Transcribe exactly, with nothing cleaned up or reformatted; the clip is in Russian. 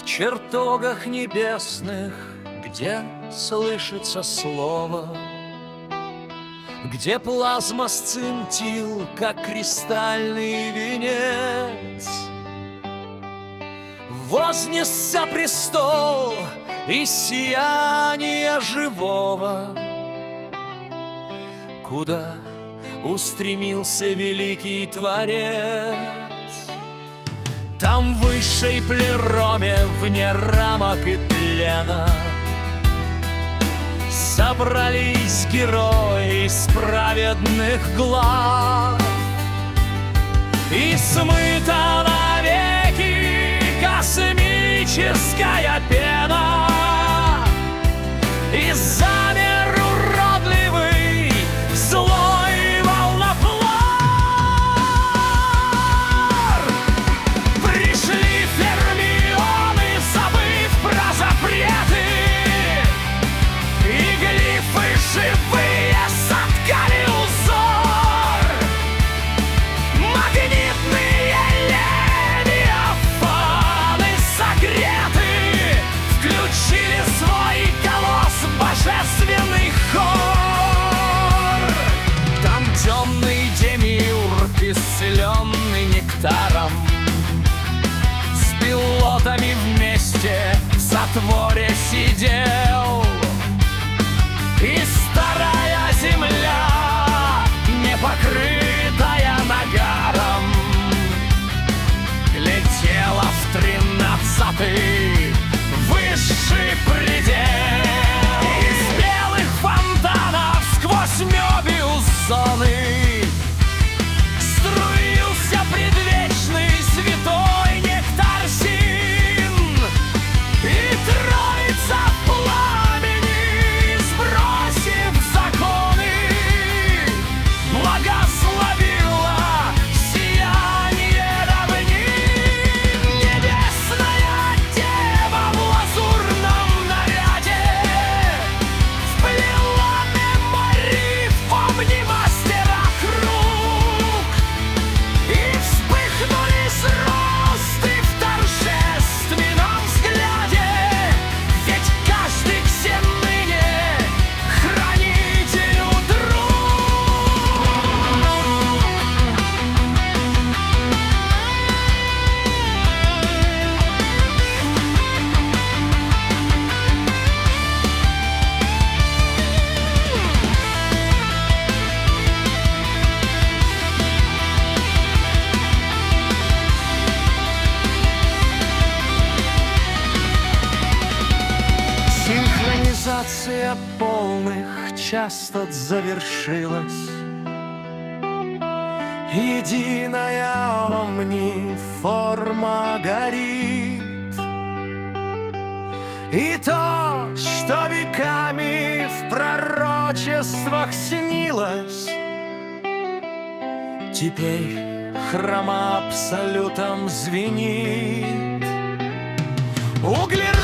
чертогах небесных, где слышится слово, где плазма сцинтил, как кристальный венец. Вознесся престол из сияния живого, куда устремился великий Творец. Там в высшей плероме, вне рамок и тлена, собрались герои из праведных глав, и смыта навеки космическая пена, и замер уродливый злой волноплор. Пришли фермионы, забыв про запреты, и глифы живые соткали узор. Магнитные левиафаны согреты, включили свой колосс божественный хор. Там темный демиург, исцеленный нектаром, с пилотами вместе в затворе сидел. И старая земля, не покрытая нагаром, глядела в тринадцатый высший предел. Из белых фонтанов сквозь мёбиус зоны струился предвечный святой нектарсин, и троица в пламени, сбросив законы, благословила сияние равнин. Небесная дева в лазурном наряде вплела мемори в помни мастера круг, и вспыхнули сросты в торжественном взгляде, ведь каждый все ныне хранителю друг. Синхронизация полных частот завершилась. Единая омниформа горит, и то, что веками в пророчествах снилось, теперь хрома абсолютом звенит. Углерод